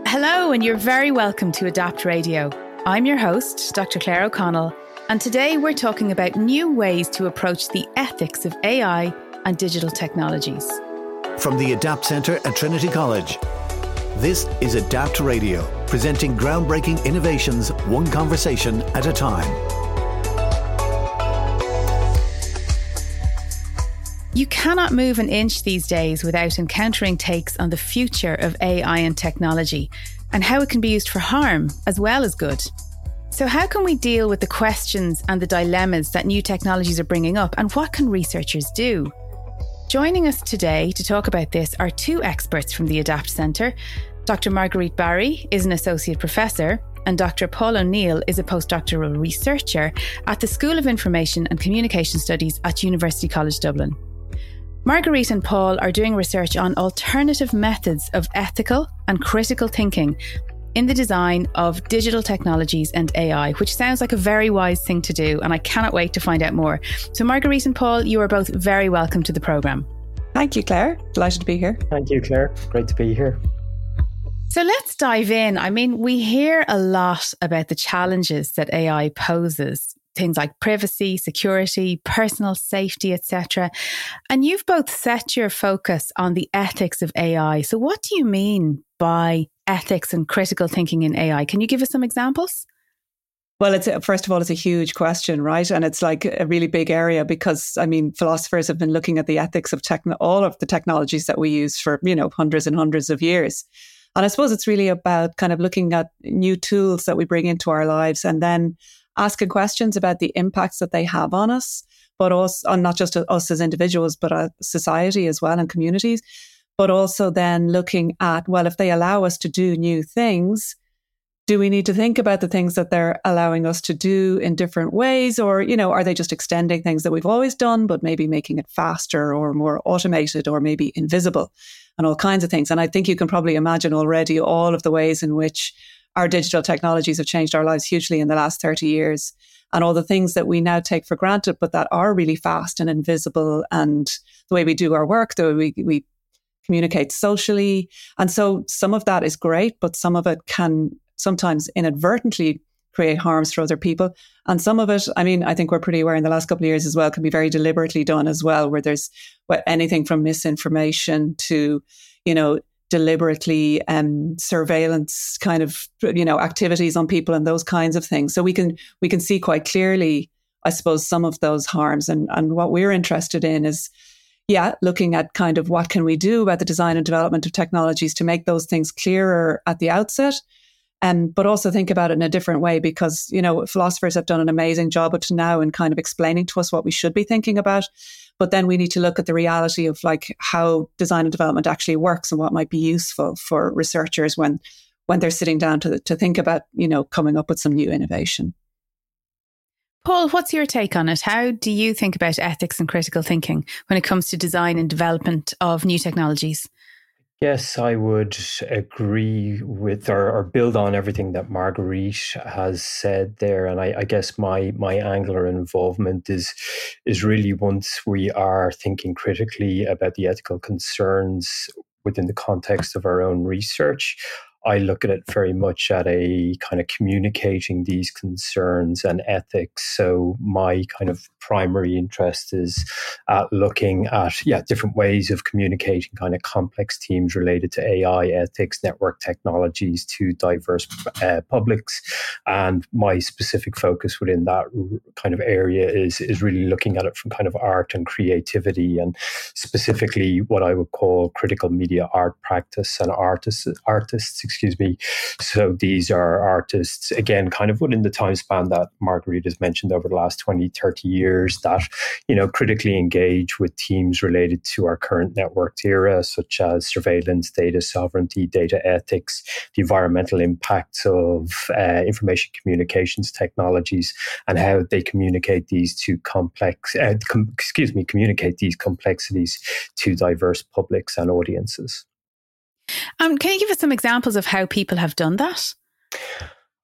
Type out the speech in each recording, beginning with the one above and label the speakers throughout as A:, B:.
A: Hello, and you're very welcome to Adapt Radio. I'm your host, Dr. Claire O'Connell, and today we're talking about new ways to approach the ethics of AI and digital technologies.
B: From the Adapt Centre at Trinity College, this is Adapt Radio, presenting groundbreaking innovations, one conversation at a time.
A: You cannot move an inch these days without encountering takes on the future of AI and technology and how it can be used for harm as well as good. So how can we deal with the questions and the dilemmas that new technologies are bringing up, and what can researchers do? Joining us today to talk about this are two experts from the Adapt Centre. Dr. Marguerite Barry is an associate professor, and Dr. Paul O'Neill is a postdoctoral researcher at the School of Information and Communication Studies at University College Dublin. Marguerite and Paul are doing research on alternative methods of ethical and critical thinking in the design of digital technologies and AI, which sounds like a very wise thing to do, and I cannot wait to find out more. So Marguerite and Paul, you are both very welcome to the programme.
C: Thank you, Claire. Delighted to be here.
D: Thank you, Claire. Great to be here.
A: So let's dive in. I mean, we hear a lot about the challenges that AI poses, things like privacy, security, personal safety, etc. And you've both set your focus on the ethics of AI. So what do you mean by ethics and critical thinking in AI? Can you give us some examples?
C: Well, first of all, it's a huge question, right? And it's like a really big area because, I mean, philosophers have been looking at the ethics of all of the technologies that we use for, hundreds and hundreds of years. And I suppose it's really about kind of looking at new tools that we bring into our lives and then asking questions about the impacts that they have on us, but also on not just us as individuals, but society as well and communities, but also then looking at, well, if they allow us to do new things, do we need to think about the things that they're allowing us to do in different ways? Or, are they just extending things that we've always done, but maybe making it faster or more automated or maybe invisible and all kinds of things? And I think you can probably imagine already all of the ways in which our digital technologies have changed our lives hugely in the last 30 years, and all the things that we now take for granted, but that are really fast and invisible, and the way we do our work, the way we communicate socially. And so some of that is great, but some of it can sometimes inadvertently create harms for other people. And some of it, I think we're pretty aware in the last couple of years as well, can be very deliberately done as well, where there's anything from misinformation to, deliberately surveillance kind of, activities on people and those kinds of things. So we can see quite clearly, I suppose, some of those harms. And what we're interested in is, looking at kind of what can we do about the design and development of technologies to make those things clearer at the outset. But also think about it in a different way because, philosophers have done an amazing job up to now in kind of explaining to us what we should be thinking about. But then we need to look at the reality of like how design and development actually works and what might be useful for researchers when they're sitting down to think about, coming up with some new innovation.
A: Paul, what's your take on it? How do you think about ethics and critical thinking when it comes to design and development of new technologies?
D: Yes, I would agree with or build on everything that Marguerite has said there. And I guess my angular involvement is really once we are thinking critically about the ethical concerns within the context of our own research, I look at it very much at a kind of communicating these concerns and ethics. So my kind of primary interest is looking at different ways of communicating kind of complex themes related to AI, ethics, network technologies to diverse publics. And my specific focus within that kind of area is really looking at it from kind of art and creativity, and specifically what I would call critical media art practice and artists. So these are artists, again, kind of within the time span that Marguerite has mentioned over the last 20, 30 years that, critically engage with themes related to our current networked era, such as surveillance, data sovereignty, data ethics, the environmental impacts of information communications technologies, and how they communicate these communicate these complexities to diverse publics and audiences.
A: Can you give us some examples of how people have done that?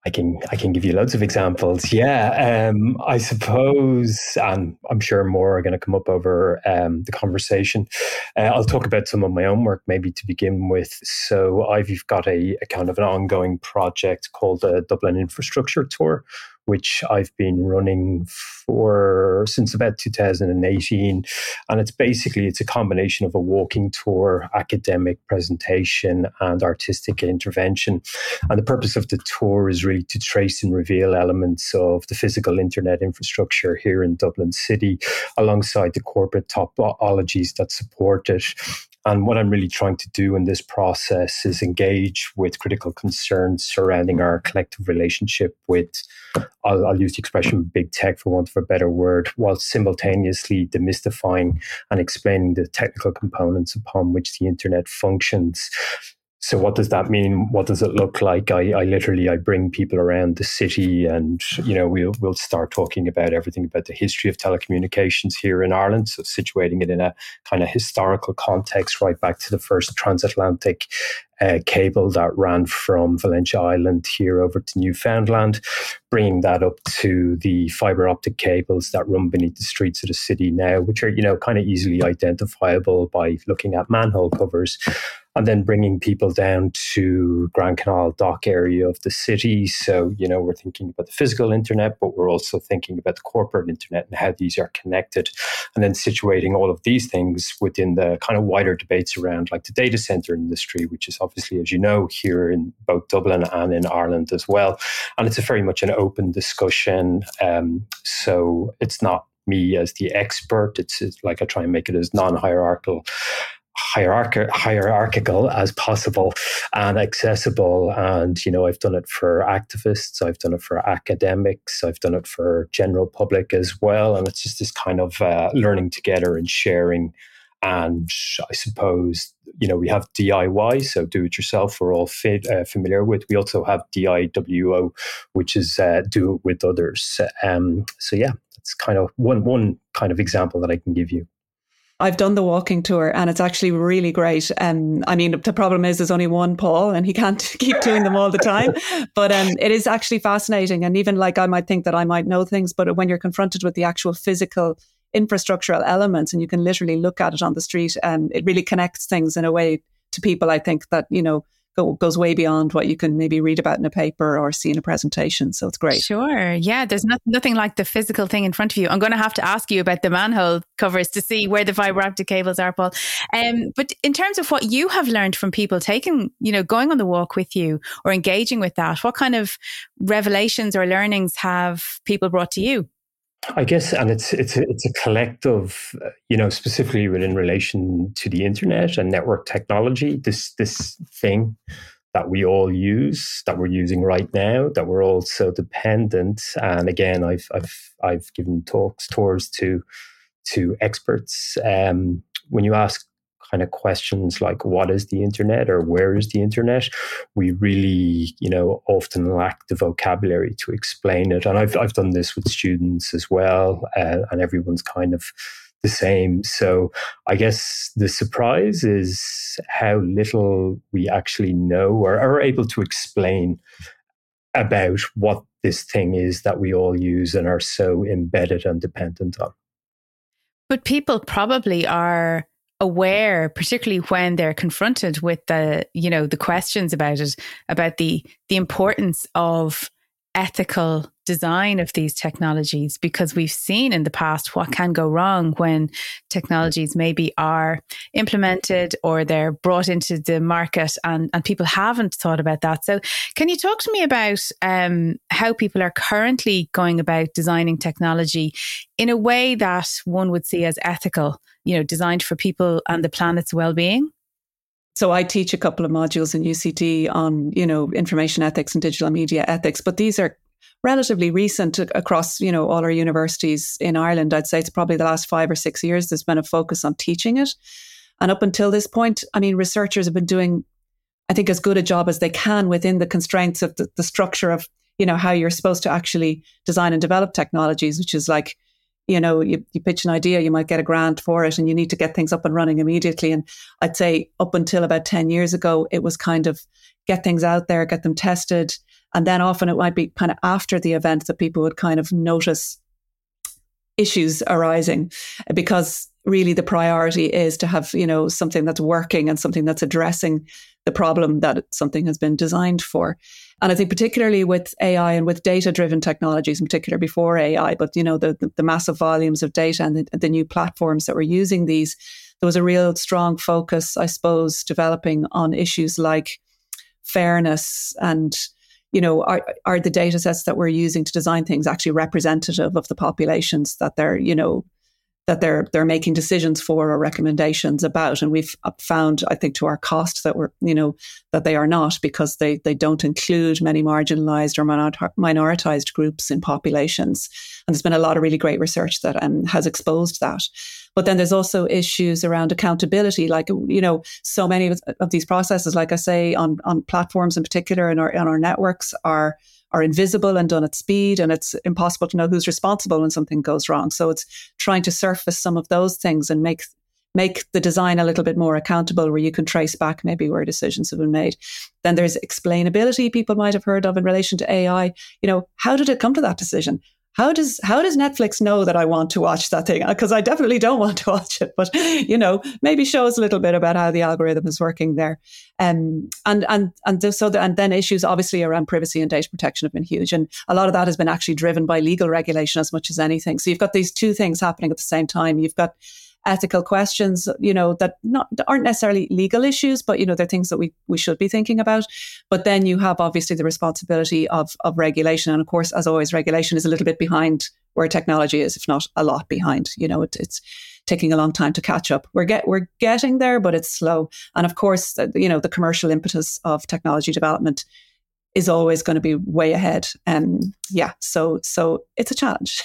D: I can give you loads of examples. Yeah, I suppose, and I'm sure more are going to come up over the conversation. I'll talk about some of my own work maybe to begin with. So I've got a kind of an ongoing project called the Dublin Infrastructure Tour, which I've been running since about 2018. And it's a combination of a walking tour, academic presentation, and artistic intervention. And the purpose of the tour is really to trace and reveal elements of the physical internet infrastructure here in Dublin City, alongside the corporate topologies that support it. And what I'm really trying to do in this process is engage with critical concerns surrounding our collective relationship with, I'll use the expression big tech for want of a better word, while simultaneously demystifying and explaining the technical components upon which the internet functions. So what does that mean? What does it look like? I literally bring people around the city, and we'll start talking about everything about the history of telecommunications here in Ireland. So situating it in a kind of historical context, right back to the first transatlantic cable that ran from Valentia Island here over to Newfoundland, bringing that up to the fibre optic cables that run beneath the streets of the city now, which are kind of easily identifiable by looking at manhole covers. And then bringing people down to Grand Canal Dock area of the city. So, we're thinking about the physical internet, but we're also thinking about the corporate internet and how these are connected. And then situating all of these things within the kind of wider debates around like the data center industry, which is obviously, as you know, here in both Dublin and in Ireland as well. And it's very much an open discussion. So it's not me as the expert. It's like I try and make it as non-hierarchical as possible and accessible. And I've done it for activists, I've done it for academics, I've done it for general public as well. And it's just this kind of learning together and sharing. And I suppose we have DIY, so do it yourself, we're all familiar with. We also have DIWO, which is do it with others. So yeah, that's kind of one kind of example that I can give you.
C: I've done the walking tour and it's actually really great. The problem is there's only one Paul and he can't keep doing them all the time. But it is actually fascinating. And even like I might think that I might know things, but when you're confronted with the actual physical infrastructural elements and you can literally look at it on the street, it really connects things in a way to people, I think, that, goes way beyond what you can maybe read about in a paper or see in a presentation. So it's great.
A: Sure. Yeah, there's nothing like the physical thing in front of you. I'm going to have to ask you about the manhole covers to see where the fibre optic cables are, Paul. But in terms of what you have learned from people taking, going on the walk with you or engaging with that, what kind of revelations or learnings have people brought to you?
D: I guess, and it's a collective, specifically within relation to the internet and network technology, this thing that we all use, that we're using right now, that we're all so dependent. And again, I've given tours to experts. When you ask kind of questions like what is the internet or where is the internet, we really often lack the vocabulary to explain it. And I've done this with students as well, and everyone's kind of the same. So I guess the surprise is how little we actually know or are able to explain about what this thing is that we all use and are so embedded and dependent on.
A: But people probably are aware, particularly when they're confronted with the questions about it, about the importance of ethical design of these technologies, because we've seen in the past what can go wrong when technologies maybe are implemented or they're brought into the market and people haven't thought about that. So can you talk to me about how people are currently going about designing technology in a way that one would see as ethical, designed for people and the planet's well-being?
C: So I teach a couple of modules in UCD on, information ethics and digital media ethics, but these are relatively recent across, all our universities in Ireland. I'd say it's probably the last 5 or 6 years there's been a focus on teaching it. And up until this point, researchers have been doing, I think, as good a job as they can within the constraints of the structure of, how you're supposed to actually design and develop technologies, which is like, you pitch an idea, you might get a grant for it and you need to get things up and running immediately. And I'd say up until about 10 years ago, it was kind of get things out there, get them tested And then often it might be kind of after the event that people would kind of notice issues arising, because really the priority is to have, something that's working and something that's addressing the problem that something has been designed for. And I think particularly with AI and with data-driven technologies, in particular before AI, but, the massive volumes of data and the new platforms that were using these, there was a real strong focus, I suppose, developing on issues like fairness and, are the data sets that we're using to design things actually representative of the populations that they're making decisions for or recommendations about? And we've found, I think, to our cost that that they are not, because they don't include many marginalized or minoritized groups in populations. And there's been a lot of really great research that has exposed that. But then there's also issues around accountability, like, so many of these processes, like I say, on platforms in particular and on our networks are invisible and done at speed, and it's impossible to know who's responsible when something goes wrong. So it's trying to surface some of those things and make the design a little bit more accountable, where you can trace back maybe where decisions have been made. Then there's explainability people might have heard of in relation to AI. How did it come to that decision? How does Netflix know that I want to watch that thing? Because I definitely don't want to watch it, but maybe show us a little bit about how the algorithm is working there. And then issues obviously around privacy and data protection have been huge, and a lot of that has been actually driven by legal regulation as much as anything. So you've got these two things happening at the same time. You've got ethical questions, that aren't necessarily legal issues, but, they're things that we should be thinking about. But then you have obviously the responsibility of regulation. And of course, as always, regulation is a little bit behind where technology is, if not a lot behind. It's taking a long time to catch up. We're getting there, but it's slow. And of course, the commercial impetus of technology development is always going to be way ahead. So it's a challenge.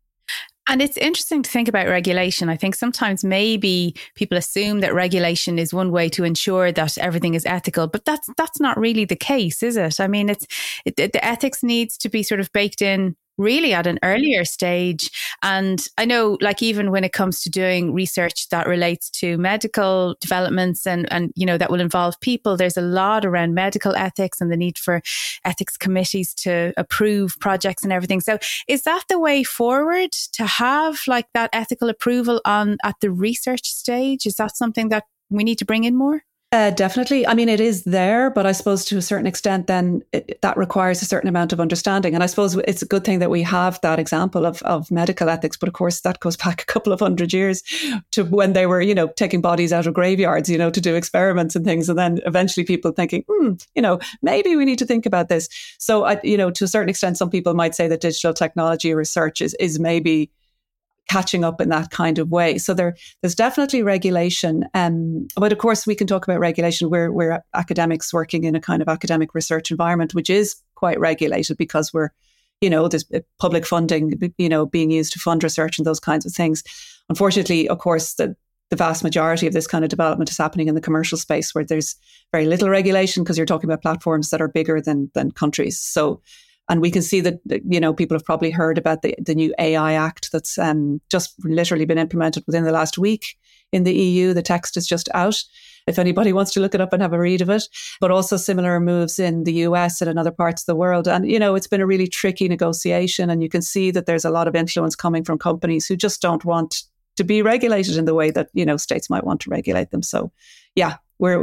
A: And it's interesting to think about regulation. I think sometimes maybe people assume that regulation is one way to ensure that everything is ethical, but that's not really the case, is it? I mean, the ethics needs to be sort of baked in really at an earlier stage. And I know, like, even when it comes to doing research that relates to medical developments and that will involve people, there's a lot around medical ethics and the need for ethics committees to approve projects and everything. So is that the way forward, to have like that ethical approval at the research stage? Is that something that we need to bring in more?
C: Definitely. I mean, it is there, but I suppose to a certain extent, then that requires a certain amount of understanding. And I suppose it's a good thing that we have that example of medical ethics. But of course, that goes back a couple of 100 years to when they were, taking bodies out of graveyards, to do experiments and things. And then eventually people thinking, maybe we need to think about this. So, to a certain extent, some people might say that digital technology research is maybe catching up in that kind of way. So there's definitely regulation. But of course, we can talk about regulation. We're academics working in a kind of academic research environment, which is quite regulated because there's public funding, being used to fund research and those kinds of things. Unfortunately, of course, the vast majority of this kind of development is happening in the commercial space, where there's very little regulation, because you're talking about platforms that are bigger than countries. So, and we can see that, people have probably heard about the new AI Act that's just literally been implemented within the last week in the EU. The text is just out, if anybody wants to look it up and have a read of it. But also similar moves in the US and in other parts of the world. And, it's been a really tricky negotiation. And you can see that there's a lot of influence coming from companies who just don't want to be regulated in the way that, states might want to regulate them. So, yeah,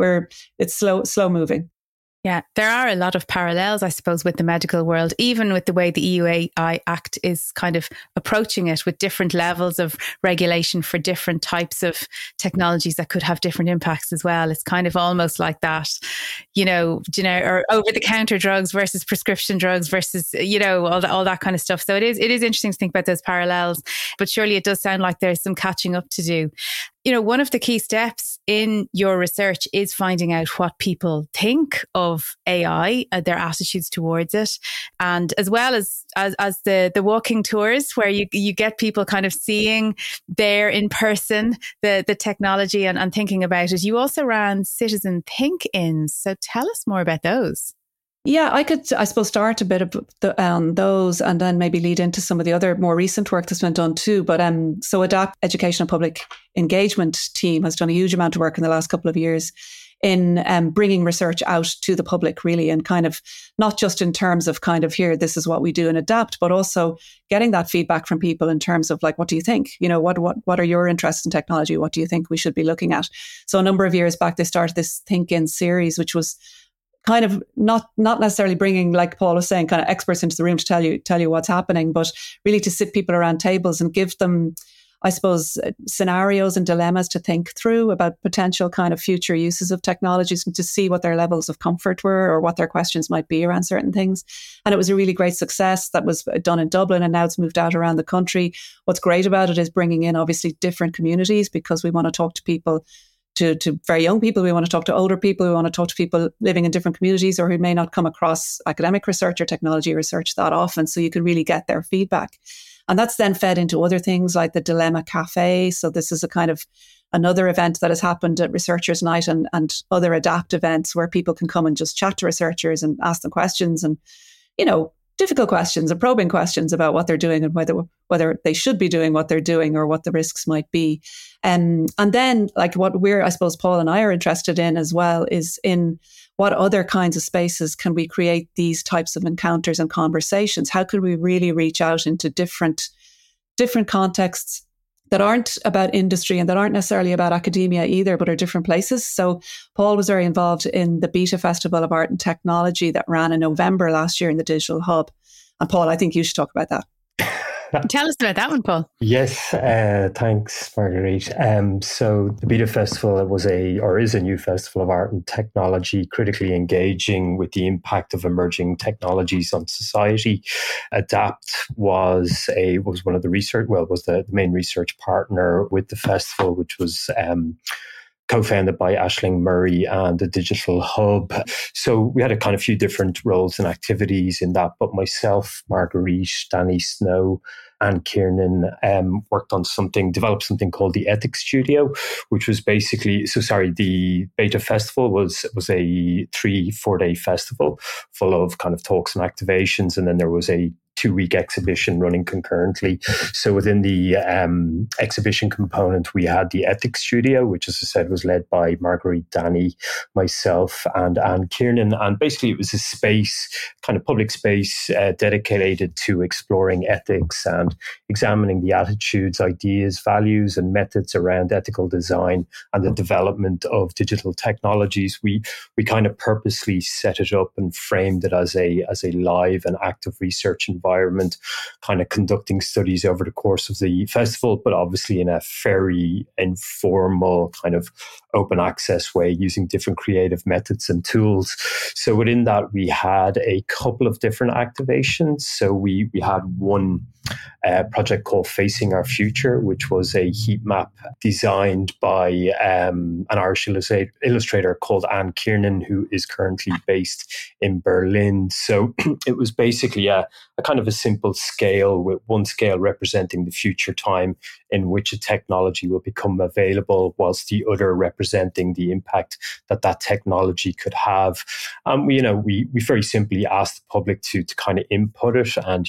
C: it's slow moving.
A: Yeah, there are a lot of parallels, I suppose, with the medical world, even with the way the EU AI Act is kind of approaching it, with different levels of regulation for different types of technologies that could have different impacts as well. It's kind of almost like that, generic or over-the-counter drugs versus prescription drugs versus, all that kind of stuff. So it is interesting to think about those parallels, but surely it does sound like there's some catching up to do. One of the key steps in your research is finding out what people think of AI, their attitudes towards it, and as well as the walking tours where you get people kind of seeing there in person the technology and thinking about it. You also ran citizen think-ins, so tell us more about those.
C: Yeah, I could, I suppose, start a bit of those and then maybe lead into some of the other more recent work that's been done too. But so ADAPT Education and Public Engagement team has done a huge amount of work in the last couple of years in bringing research out to the public, really, and kind of not just in terms of kind of here, this is what we do and adapt, but also getting that feedback from people in terms of like, what do you think? You know, what are your interests in technology? What do you think we should be looking at? So a number of years back, they started this Think In series, which was kind of not necessarily bringing, like Paul was saying, kind of experts into the room to tell you what's happening, but really to sit people around tables and give them, I suppose, scenarios and dilemmas to think through about potential kind of future uses of technologies and to see what their levels of comfort were or what their questions might be around certain things. And it was a really great success that was done in Dublin, and now it's moved out around the country. What's great about it is bringing in obviously different communities, because we want to talk to people, to very young people. We want to talk to older people. We want to talk to people living in different communities or who may not come across academic research or technology research that often. So you can really get their feedback. And that's then fed into other things like the Dilemma Cafe. So this is a kind of another event that has happened at Researchers' Night and other ADAPT events where people can come and just chat to researchers and ask them questions and, you know, difficult questions and probing questions about what they're doing and whether they should be doing what they're doing or what the risks might be. And then, like, what I suppose Paul and I are interested in as well is in what other kinds of spaces can we create these types of encounters and conversations? How could we really reach out into different contexts that aren't about industry and that aren't necessarily about academia either, but are different places? So Paul was very involved in the Beta Festival of Art and Technology that ran in November last year in the Digital Hub. And Paul, I think you should talk about that.
A: Tell us about that one, Paul.
D: Yes, thanks, Marguerite. So the Beta Festival is a new festival of art and technology, critically engaging with the impact of emerging technologies on society. ADAPT was one of the was the main research partner with the festival, which was co-founded by Aisling Murray and the Digital Hub. So we had a kind of few different roles and activities in that, but myself, Marguerite, Danny Snow, and Kiernan developed something called the Ethics Studio, which was basically, the Beta Festival was a 3-4 day festival full of kind of talks and activations. And then there was a 2-week exhibition running concurrently. So within the exhibition component, we had the Ethics Studio, which, as I said, was led by Marguerite, Danny, myself, and Kiernan. And basically it was a space, kind of public space, dedicated to exploring ethics and examining the attitudes, ideas, values, and methods around ethical design and the development of digital technologies. We kind of purposely set it up and framed it as a live and active research environment, kind of conducting studies over the course of the festival, but obviously in a very informal kind of open access way, using different creative methods and tools. So within that, we had a couple of different activations. So we had one project called Facing Our Future, which was a heat map designed by an Irish illustrator called Anne Kiernan, who is currently based in Berlin. So it was basically a kind of a simple scale, with one scale representing the future time in which a technology will become available, whilst the other representing the impact that technology could have. We very simply asked the public to kind of input it, and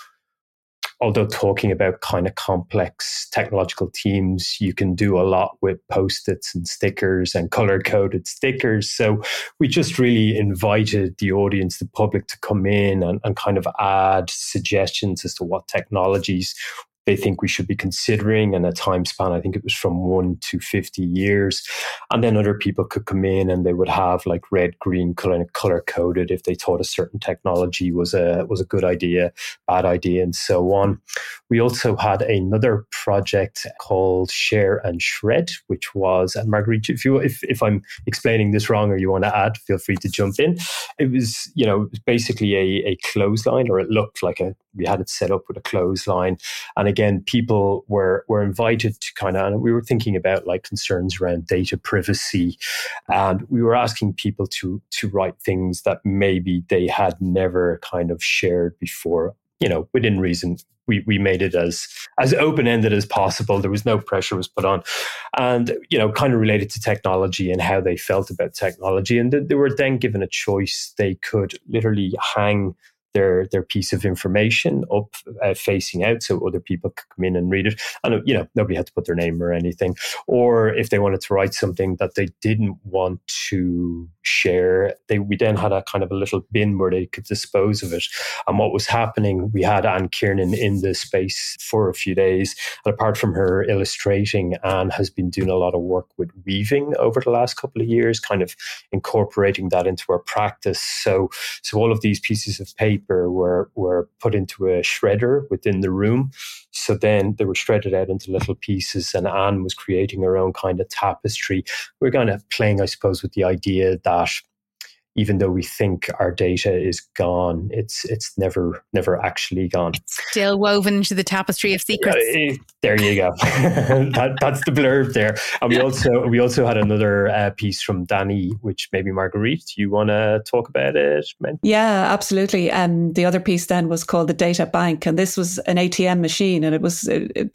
D: although talking about kind of complex technological themes, you can do a lot with Post-its and stickers and color-coded stickers. So we just really invited the audience, the public, to come in and kind of add suggestions as to what technologies they think we should be considering, and a time span, I think it was from 1 to 50 years. And then other people could come in and they would have like red, green, color coded if they thought a certain technology was a good idea, bad idea, and so on. We also had another project called Share and Shred, which was, and Marguerite, if I'm explaining this wrong or you want to add, feel free to jump in. It was, basically a clothesline, or it looked like we had it set up with a clothesline. And again, people were invited to kind of, and we were thinking about like concerns around data privacy. And we were asking people to write things that maybe they had never kind of shared before, within reason. We made it as open-ended as possible. There was no pressure was put on, and kind of related to technology and how they felt about technology. And they were then given a choice. They could literally hang their piece of information up facing out so other people could come in and read it. And, nobody had to put their name or anything. Or if they wanted to write something that they didn't want to share, we then had a kind of a little bin where they could dispose of it. And what was happening, we had Anne Kiernan in the space for a few days. And apart from her illustrating, Anne has been doing a lot of work with weaving over the last couple of years, kind of incorporating that into her practice. So all of these pieces of paper were put into a shredder within the room. So then they were shredded out into little pieces, and Anne was creating her own kind of tapestry. We're kind of playing, I suppose, with the idea that even though we think our data is gone, it's never actually gone.
A: It's still woven into the tapestry of secrets.
D: There you go. That's the blurb there. And we also had another piece from Danny, which maybe Marguerite, you want to talk about it?
C: Yeah, absolutely. The other piece then was called The Data Bank, and this was an ATM machine, and it was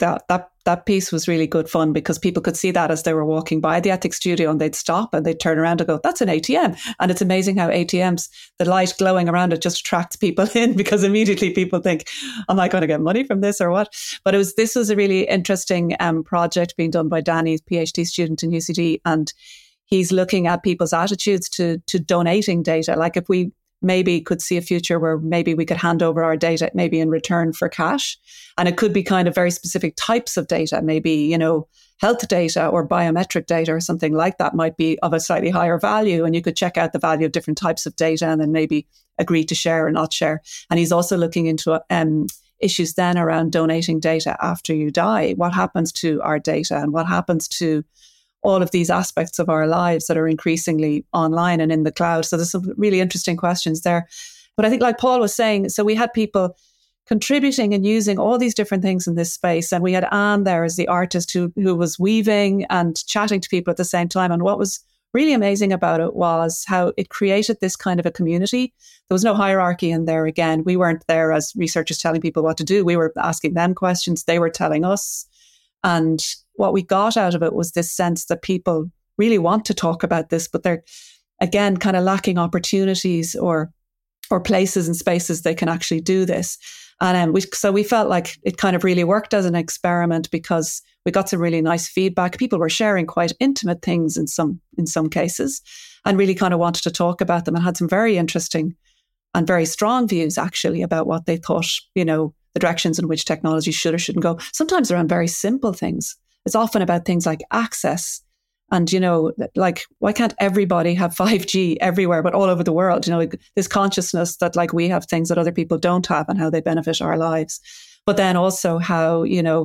C: that piece was really good fun because people could see that as they were walking by the ethics studio, and they'd stop and they'd turn around and go, that's an ATM. And it's amazing how ATMs, the light glowing around it just attracts people in, because immediately people think, am I going to get money from this or what? But this was a really interesting project being done by Danny, PhD student in UCD, and he's looking at people's attitudes to donating data. Like if we maybe could see a future where maybe we could hand over our data maybe in return for cash. And it could be kind of very specific types of data, maybe, health data or biometric data or something like that might be of a slightly higher value. And you could check out the value of different types of data and then maybe agree to share or not share. And he's also looking into issues then around donating data after you die. What happens to our data and what happens to all of these aspects of our lives that are increasingly online and in the cloud? So there's some really interesting questions there. But I think, like Paul was saying, so we had people contributing and using all these different things in this space. And we had Anne there as the artist who was weaving and chatting to people at the same time. And what was really amazing about it was how it created this kind of a community. There was no hierarchy in there. Again, we weren't there as researchers telling people what to do. We were asking them questions. They were telling us. And what we got out of it was this sense that people really want to talk about this, but they're, again, kind of lacking opportunities or places and spaces they can actually do this. And so we felt like it kind of really worked as an experiment because we got some really nice feedback. People were sharing quite intimate things in some cases and really kind of wanted to talk about them and had some very interesting and very strong views actually about what they thought, the directions in which technology should or shouldn't go. Sometimes around very simple things. It's often about things like access and, like, why can't everybody have 5G everywhere, but all over the world? This consciousness that like we have things that other people don't have and how they benefit our lives. But then also how,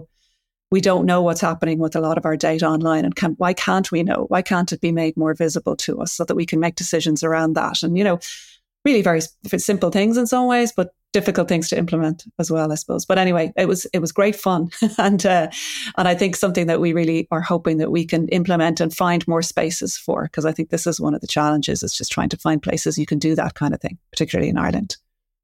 C: we don't know what's happening with a lot of our data online and why can't we know? Why can't it be made more visible to us so that we can make decisions around that? And, really very simple things in some ways, but difficult things to implement as well, I suppose. But anyway, it was great fun. and I think something that we really are hoping that we can implement and find more spaces for, because I think this is one of the challenges, is just trying to find places you can do that kind of thing, particularly in Ireland.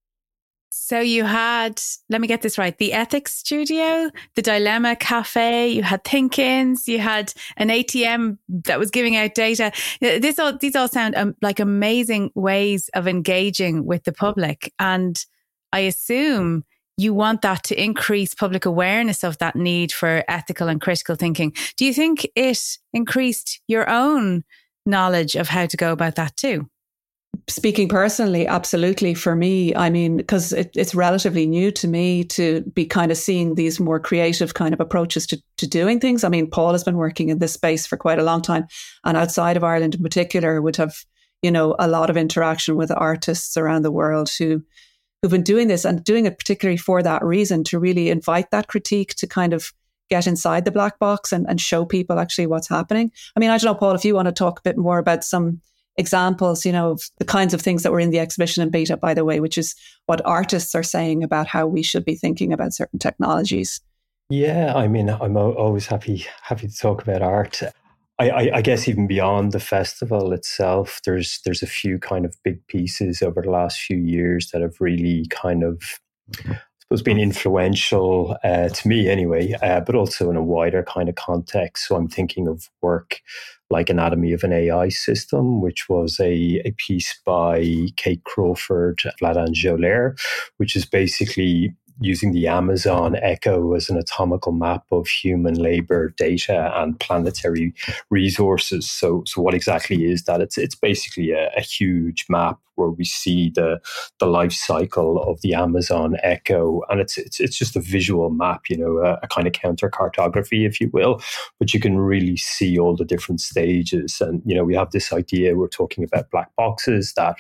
A: So you had, let me get this right, the Ethics Studio, the Dilemma Cafe, you had Thinkins, you had an ATM that was giving out data. These all sound like amazing ways of engaging with the public. And I assume you want that to increase public awareness of that need for ethical and critical thinking. Do you think it increased your own knowledge of how to go about that too?
C: Speaking personally, absolutely. For me, I mean, because it's relatively new to me to be kind of seeing these more creative kind of approaches to doing things. I mean, Paul has been working in this space for quite a long time, and outside of Ireland in particular would have, a lot of interaction with artists around the world who've been doing this and doing it particularly for that reason, to really invite that critique, to kind of get inside the black box and show people actually what's happening. I mean, I don't know, Paul, if you want to talk a bit more about some examples, of the kinds of things that were in the exhibition in Beta, by the way, which is what artists are saying about how we should be thinking about certain technologies.
D: Yeah, I mean, I'm always happy to talk about art. I guess even beyond the festival itself, there's a few kind of big pieces over the last few years that have really kind of, I those been influential to me anyway, but also in a wider kind of context. So I'm thinking of work like Anatomy of an AI System, which was a piece by Kate Crawford, Vladan Joler, which is basically using the Amazon Echo as an anatomical map of human labor data and planetary resources. So what exactly is that? It's basically a huge map where we see the life cycle of the Amazon Echo, and it's just a visual map, a kind of counter cartography, if you will. But you can really see all the different stages, and we have this idea, we're talking about black boxes, that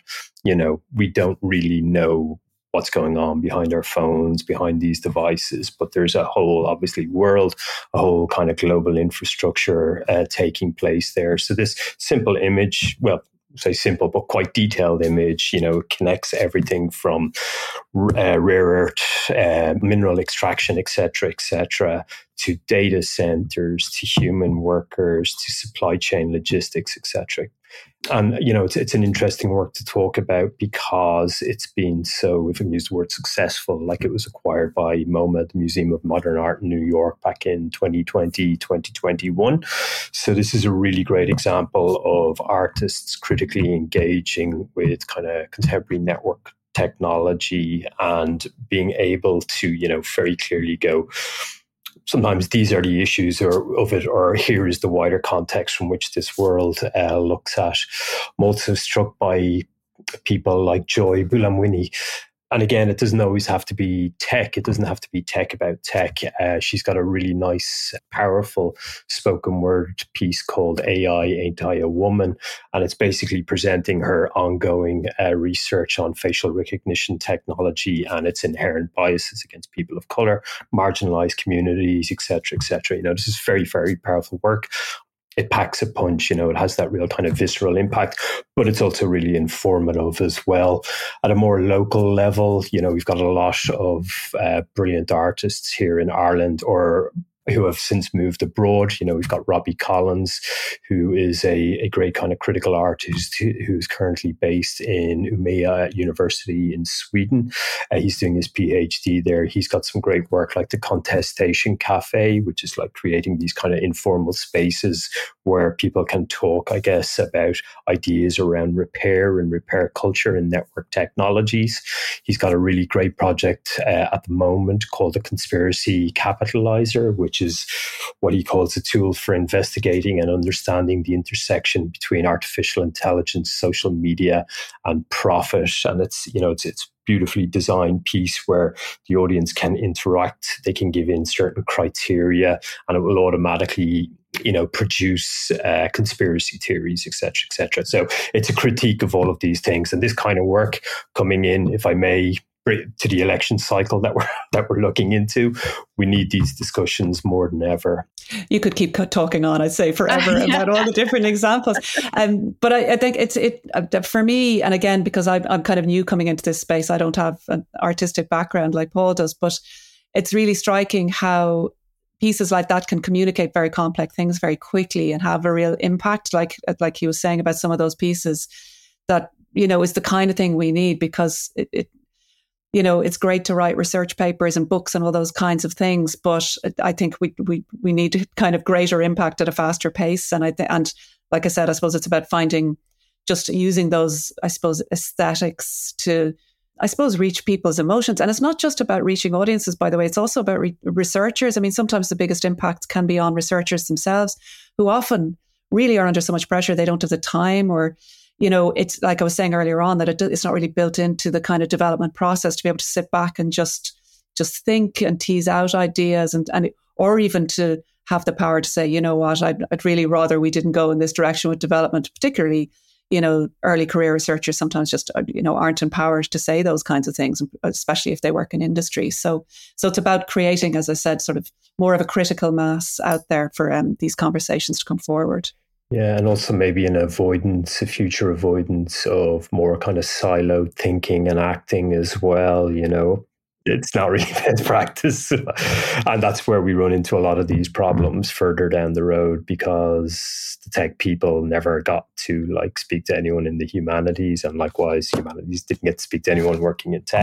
D: we don't really know what's going on behind our phones, behind these devices. But there's a whole, obviously, world, a whole kind of global infrastructure taking place there. So this simple image, well, say simple, but quite detailed image, connects everything from rare earth, mineral extraction, et cetera, to data centers, to human workers, to supply chain logistics, et cetera. And, it's an interesting work to talk about because it's been so, if I can use the word successful, like it was acquired by MoMA, the Museum of Modern Art in New York, back in 2020, 2021. So this is a really great example of artists critically engaging with kind of contemporary network technology and being able to, very clearly go, sometimes these are the issues of it, or here is the wider context from which this world looks at. I'm also struck by people like Joy Buolamwini. And again, it doesn't always have to be tech. It doesn't have to be tech about tech. She's got a really nice, powerful spoken word piece called AI Ain't I a Woman? And it's basically presenting her ongoing research on facial recognition technology and its inherent biases against people of color, marginalized communities, et cetera, et cetera. This is very, very powerful work. It packs a punch, it has that real kind of visceral impact, but it's also really informative as well. At a more local level, we've got a lot of brilliant artists here in Ireland or who have since moved abroad. We've got Robbie Collins, who is a great kind of critical artist who's currently based in Umeå University in Sweden. He's doing his PhD there. He's got some great work like the Contestation Cafe, which is like creating these kind of informal spaces where people can talk, I guess, about ideas around repair and repair culture and network technologies. He's got a really great project at the moment called the Conspiracy Capitalizer, which is what he calls a tool for investigating and understanding the intersection between artificial intelligence, social media, and profit. And it's beautifully designed piece where the audience can interact. They can give in certain criteria, and it will automatically produce conspiracy theories, et cetera, et cetera. So it's a critique of all of these things. And this kind of work coming in, if I may, to the election cycle that we're looking into, we need these discussions more than ever.
C: You could keep talking on, I'd say, forever about all the different examples. But I think it's for me, and again, because I'm kind of new coming into this space, I don't have an artistic background like Paul does, but it's really striking how pieces like that can communicate very complex things very quickly and have a real impact, like he was saying about some of those pieces that, is the kind of thing we need, because it's great to write research papers and books and all those kinds of things, but I think we need kind of greater impact at a faster pace. And and like I said, I suppose it's about just using those, I suppose, aesthetics to, I suppose, reach people's emotions. And it's not just about reaching audiences, by the way, it's also about researchers. I mean, sometimes the biggest impacts can be on researchers themselves, who often really are under so much pressure, they don't have the time, or it's like I was saying earlier on, that it's not really built into the kind of development process to be able to sit back and just think and tease out ideas and or even to have the power to say, you know what, I'd really rather we didn't go in this direction with development, particularly, early career researchers sometimes just, aren't empowered to say those kinds of things, especially if they work in industry. So it's about creating, as I said, sort of more of a critical mass out there for these conversations to come forward.
D: Yeah, and also maybe a future avoidance of more kind of siloed thinking and acting as well, It's not really best practice. And that's where we run into a lot of these problems further down the road, because the tech people never got to speak to anyone in the humanities, and likewise humanities didn't get to speak to anyone working in tech.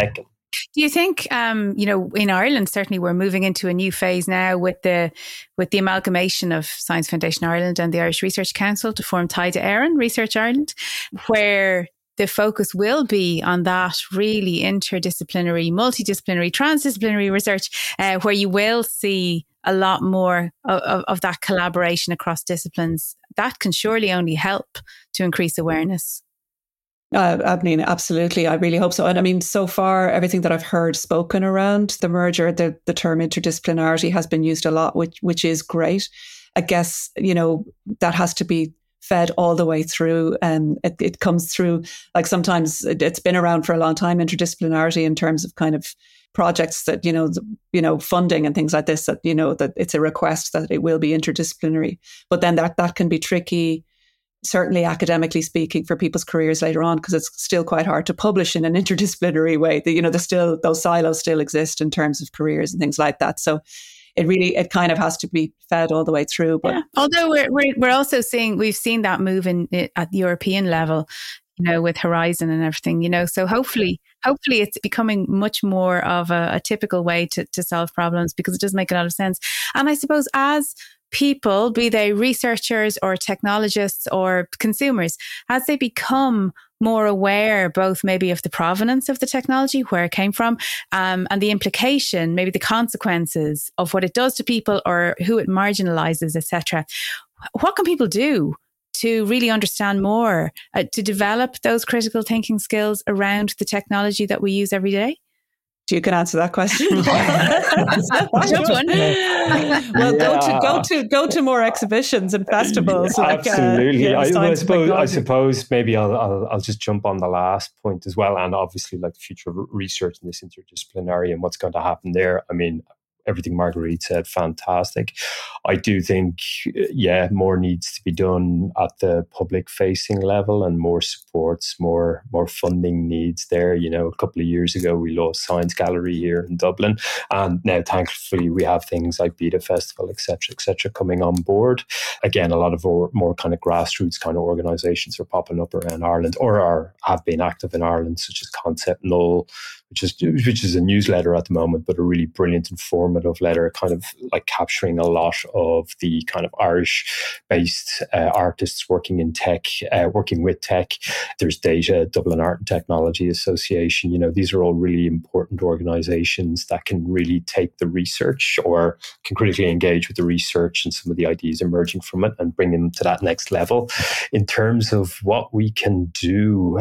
A: Do you think, in Ireland, certainly we're moving into a new phase now with the amalgamation of Science Foundation Ireland and the Irish Research Council to form Taide Éireann Research Ireland, where the focus will be on that really interdisciplinary, multidisciplinary, transdisciplinary research, where you will see a lot more of that collaboration across disciplines. That can surely only help to increase awareness.
C: I mean, absolutely. I really hope so. And I mean, so far, everything that I've heard spoken around the merger, the term interdisciplinarity has been used a lot, which is great. I guess, that has to be fed all the way through. And it comes through, like sometimes it's been around for a long time, interdisciplinarity in terms of kind of projects that, funding and things like this, that, that it's a request that it will be interdisciplinary. But then that can be tricky, certainly academically speaking, for people's careers later on, because it's still quite hard to publish in an interdisciplinary way. There's still, those silos still exist in terms of careers and things like that. So it kind of has to be fed all the way through. But
A: although we're also we've seen that move at the European level, with Horizon and everything, so hopefully it's becoming much more of a typical way to solve problems, because it does make a lot of sense. And I suppose as people, be they researchers or technologists or consumers, as they become more aware both maybe of the provenance of the technology, where it came from, and the implication, maybe the consequences of what it does to people or who it marginalizes, etc. What can people do to really understand more, to develop those critical thinking skills around the technology that we use every day?
C: You can answer that question.
A: Well,
C: go to more exhibitions and festivals.
D: Absolutely. I suppose maybe I'll just jump on the last point as well, and obviously like the future of research in this interdisciplinary and what's going to happen there. I mean, everything Marguerite said, fantastic. I do think, more needs to be done at the public-facing level, and more supports, more funding needs there. A couple of years ago, we lost Science Gallery here in Dublin, and now thankfully we have things like Beta Festival, etc., coming on board. Again, a lot of more kind of grassroots kind of organisations are popping up around Ireland, or have been active in Ireland, such as Concept Null, which is a newsletter at the moment, but a really brilliant, informative letter, kind of like capturing a lot of the kind of Irish-based artists working in tech, working with tech. There's Data, Dublin Art and Technology Association. These are all really important organisations that can really take the research, or can critically engage with the research and some of the ideas emerging from it, and bring them to that next level. In terms of what we can do,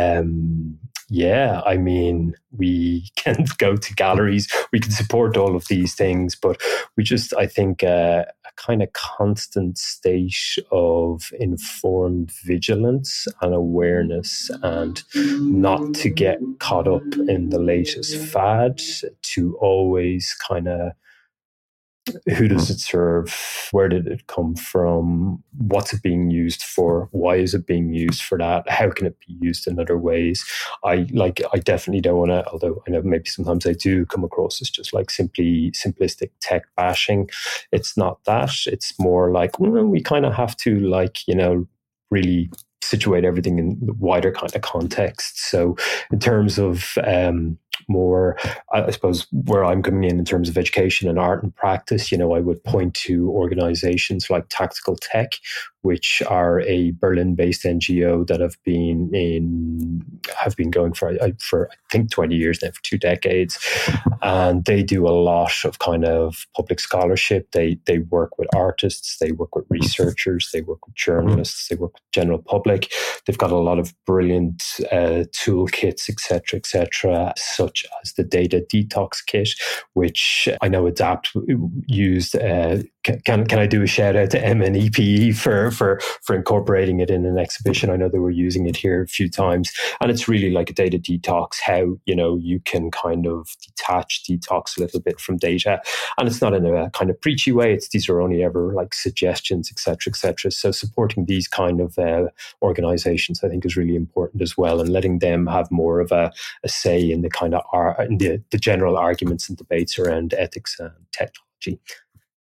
D: I mean, we can go to galleries, we can support all of these things, but we just, I think, a kind of constant state of informed vigilance and awareness, and not to get caught up in the latest fad, to always kind of, who does it serve? Where did it come from? What's it being used for? Why is it being used for that? How can it be used in other ways? I definitely don't want to, although I know maybe sometimes I do come across as just like simplistic tech bashing. It's not that. It's more like, we kind of have to really situate everything in the wider kind of context. So in terms of more, I suppose, where I'm coming in terms of education and art and practice, I would point to organizations like Tactical Tech, which are a Berlin-based NGO that have been going for I think 20 years now, for 2 decades, and they do a lot of kind of public scholarship. They work with artists, they work with researchers, they work with journalists, they work with the general public. They've got a lot of brilliant toolkits, etc., such as the Data Detox Kit, which I know Adapt used. Can I do a shout out to MNEPE for incorporating it in an exhibition? I know they were using it here a few times, and it's really like a data detox, how you can kind of detox a little bit from data, and it's not in a kind of preachy way. These are only ever like suggestions, etc. So supporting these kind of organizations, I think, is really important as well, and letting them have more of a say in the kind of the general arguments and debates around ethics and technology.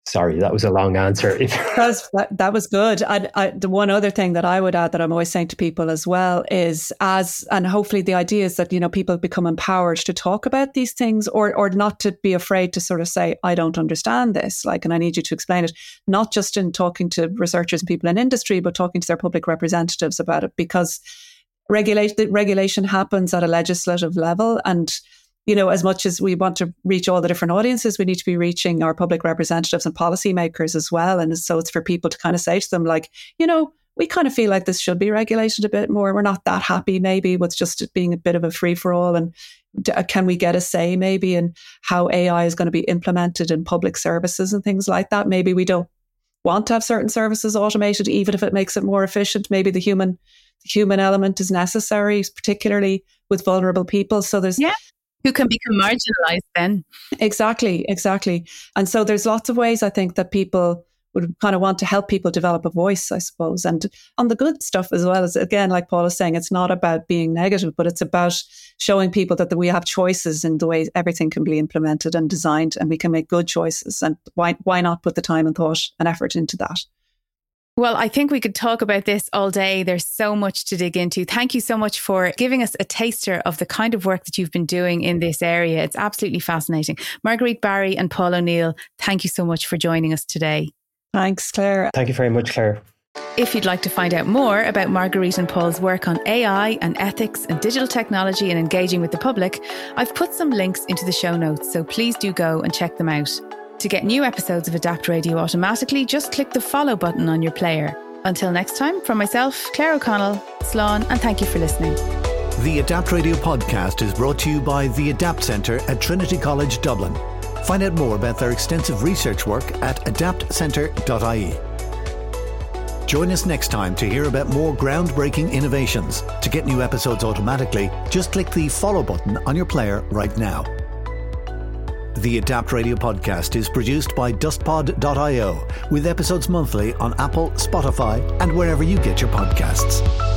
D: Sorry, that was a long answer.
C: That was good. The one other thing that I would add that I'm always saying to people as well is and hopefully the idea is that, people become empowered to talk about these things or not to be afraid to sort of say, I don't understand this, and I need you to explain it, not just in talking to researchers and people in industry, but talking to their public representatives about it, because regulation happens at a legislative level. And as much as we want to reach all the different audiences, we need to be reaching our public representatives and policymakers as well. And so it's for people to kind of say to them, we kind of feel like this should be regulated a bit more. We're not that happy maybe with just it being a bit of a free-for-all. And can we get a say maybe in how AI is going to be implemented in public services and things like that? Maybe we don't want to have certain services automated, even if it makes it more efficient. Maybe the human element is necessary, particularly with vulnerable people. So there's...
A: Yeah. Who can become marginalised then.
C: Exactly. And so there's lots of ways I think that people would kind of want to help people develop a voice, I suppose. And on the good stuff as well, as again, like Paul is saying, it's not about being negative, but it's about showing people that we have choices in the way everything can be implemented and designed, and we can make good choices. And why not put the time and thought and effort into that?
A: Well, I think we could talk about this all day. There's so much to dig into. Thank you so much for giving us a taster of the kind of work that you've been doing in this area. It's absolutely fascinating. Marguerite Barry and Paul O'Neill, thank you so much for joining us today.
C: Thanks, Claire.
D: Thank you very much, Claire.
A: If you'd like to find out more about Marguerite and Paul's work on AI and ethics and digital technology and engaging with the public, I've put some links into the show notes, so please do go and check them out. To get new episodes of Adapt Radio automatically, just click the follow button on your player. Until next time, from myself, Claire O'Connell, Slán, and thank you for listening.
B: The Adapt Radio podcast is brought to you by the Adapt Centre at Trinity College Dublin. Find out more about their extensive research work at adaptcentre.ie. Join us next time to hear about more groundbreaking innovations. To get new episodes automatically, just click the follow button on your player right now. The Adapt Radio podcast is produced by dustpod.io with episodes monthly on Apple, Spotify, and wherever you get your podcasts.